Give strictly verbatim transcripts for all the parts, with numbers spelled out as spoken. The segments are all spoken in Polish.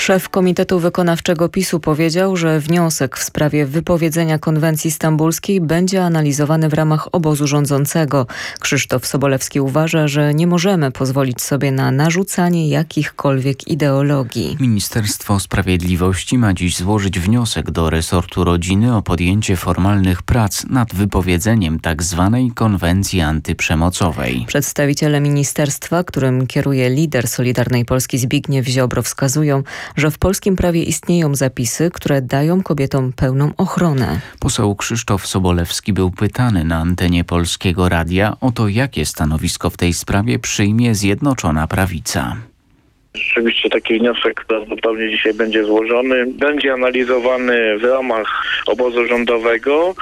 Szef Komitetu Wykonawczego PiS-u powiedział, że wniosek w sprawie wypowiedzenia konwencji stambulskiej będzie analizowany w ramach obozu rządzącego. Krzysztof Sobolewski uważa, że nie możemy pozwolić sobie na narzucanie jakichkolwiek ideologii. Ministerstwo Sprawiedliwości ma dziś złożyć wniosek do resortu rodziny o podjęcie formalnych prac nad wypowiedzeniem tzw. konwencji antyprzemocowej. Przedstawiciele ministerstwa, którym kieruje lider Solidarnej Polski Zbigniew Ziobro, wskazują, że w polskim prawie istnieją zapisy, które dają kobietom pełną ochronę. Poseł Krzysztof Sobolewski był pytany na antenie Polskiego Radia o to, jakie stanowisko w tej sprawie przyjmie Zjednoczona Prawica. Rzeczywiście taki wniosek prawdopodobnie dzisiaj będzie złożony. Będzie analizowany w ramach obozu rządowego,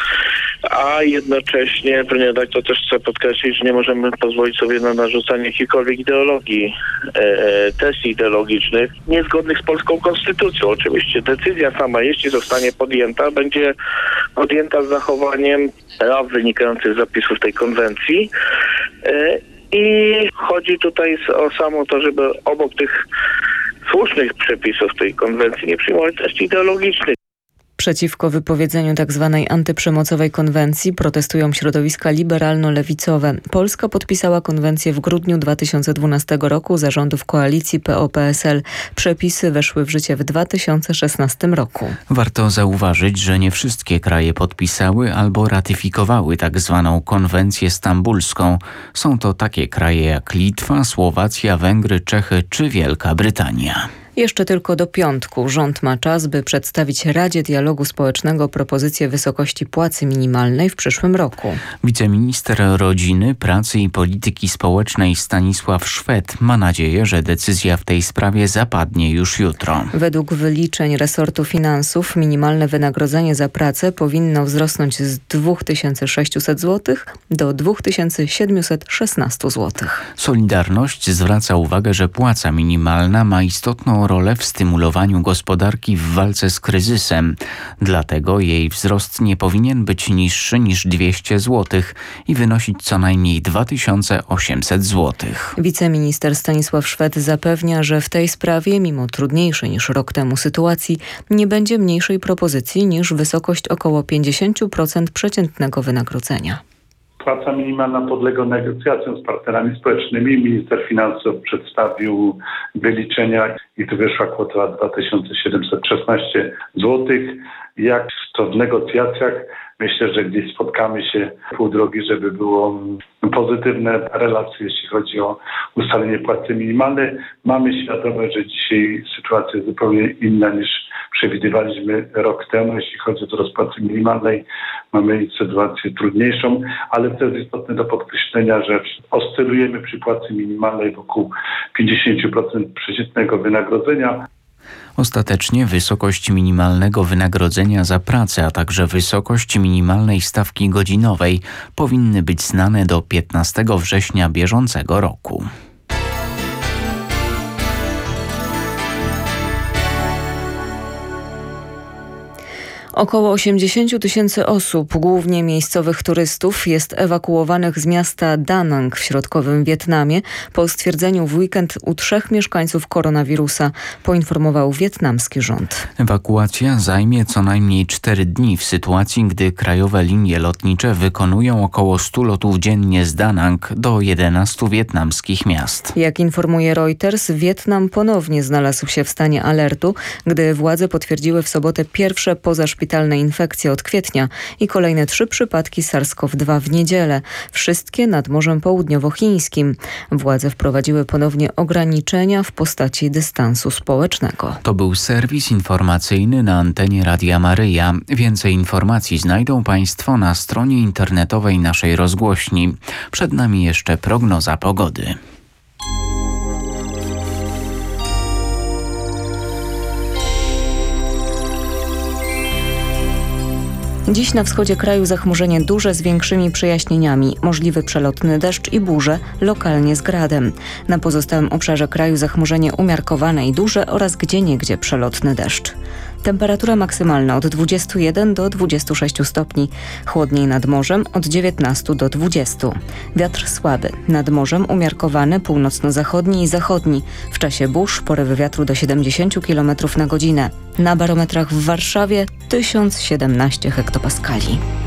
a jednocześnie, panie redaktor, też chcę podkreślić, że nie możemy pozwolić sobie na narzucanie jakichkolwiek ideologii, e, tez ideologicznych niezgodnych z polską konstytucją. Oczywiście decyzja sama, jeśli zostanie podjęta, będzie podjęta z zachowaniem praw wynikających z zapisów tej konwencji. E, I chodzi tutaj o samo to, żeby obok tych słusznych przepisów tej konwencji nie przyjmować też ideologicznych. Przeciwko wypowiedzeniu tzw. antyprzemocowej konwencji protestują środowiska liberalno-lewicowe. Polska podpisała konwencję w grudniu dwa tysiące dwunastego roku za rządów koalicji P O P S L. Przepisy weszły w życie w dwa tysiące szesnastym roku. Warto zauważyć, że nie wszystkie kraje podpisały albo ratyfikowały tzw. konwencję stambulską. Są to takie kraje jak Litwa, Słowacja, Węgry, Czechy czy Wielka Brytania. Jeszcze tylko do piątku rząd ma czas, by przedstawić Radzie Dialogu Społecznego propozycję wysokości płacy minimalnej w przyszłym roku. Wiceminister Rodziny, Pracy i Polityki Społecznej Stanisław Szwed ma nadzieję, że decyzja w tej sprawie zapadnie już jutro. Według wyliczeń resortu finansów minimalne wynagrodzenie za pracę powinno wzrosnąć z dwa tysiące sześćset złotych do dwa tysiące siedemset szesnaście złotych. Solidarność zwraca uwagę, że płaca minimalna ma istotną rolę w stymulowaniu gospodarki w walce z kryzysem. Dlatego jej wzrost nie powinien być niższy niż dwieście złotych i wynosić co najmniej dwa tysiące osiemset złotych. Wiceminister Stanisław Szwed zapewnia, że w tej sprawie, mimo trudniejszej niż rok temu sytuacji, nie będzie mniejszej propozycji niż wysokość około pięćdziesiąt procent przeciętnego wynagrodzenia. Płaca minimalna podlega negocjacjom z partnerami społecznymi. Minister Finansów przedstawił wyliczenia i tu wyszła kwota dwa tysiące siedemset szesnaście złotych. Jak to w negocjacjach? Myślę, że gdzieś spotkamy się pół drogi, żeby było pozytywne relacje, jeśli chodzi o ustalenie płacy minimalnej. Mamy świadomość, że dzisiaj sytuacja jest zupełnie inna niż przewidywaliśmy rok temu. Jeśli chodzi o wzrost płacy minimalnej, mamy sytuację trudniejszą, ale to jest istotne do podkreślenia, że oscylujemy przy płacy minimalnej wokół pięćdziesiąt procent przeciętnego wynagrodzenia. Ostatecznie wysokość minimalnego wynagrodzenia za pracę, a także wysokość minimalnej stawki godzinowej powinny być znane do piętnastego września bieżącego roku. Około osiemdziesiąt tysięcy osób, głównie miejscowych turystów, jest ewakuowanych z miasta Da Nang w środkowym Wietnamie po stwierdzeniu w weekend u trzech mieszkańców koronawirusa, poinformował wietnamski rząd. Ewakuacja zajmie co najmniej cztery dni w sytuacji, gdy krajowe linie lotnicze wykonują około stu lotów dziennie z Da Nang do jedenastu wietnamskich miast. Jak informuje Reuters, Wietnam ponownie znalazł się w stanie alertu, gdy władze potwierdziły w sobotę pierwsze pozaszpitalne szpitalne infekcje od kwietnia i kolejne trzy przypadki SARS-CoV dwa w niedzielę. Wszystkie nad Morzem Południowochińskim. Władze wprowadziły ponownie ograniczenia w postaci dystansu społecznego. To był serwis informacyjny na antenie Radia Maryja. Więcej informacji znajdą Państwo na stronie internetowej naszej rozgłośni. Przed nami jeszcze prognoza pogody. Dziś na wschodzie kraju zachmurzenie duże z większymi przejaśnieniami. Możliwy przelotny deszcz i burze, lokalnie z gradem. Na pozostałym obszarze kraju zachmurzenie umiarkowane i duże oraz gdzieniegdzie przelotny deszcz. Temperatura maksymalna od dwudziestu jeden do dwudziestu sześciu stopni. Chłodniej nad morzem od dziewiętnastu do dwudziestu. Wiatr słaby. Nad morzem umiarkowany, północno-zachodni i zachodni. W czasie burz porywy wiatru do siedemdziesięciu kilometrów na godzinę. Na barometrach w Warszawie tysiąc siedemnaście hektopaskali.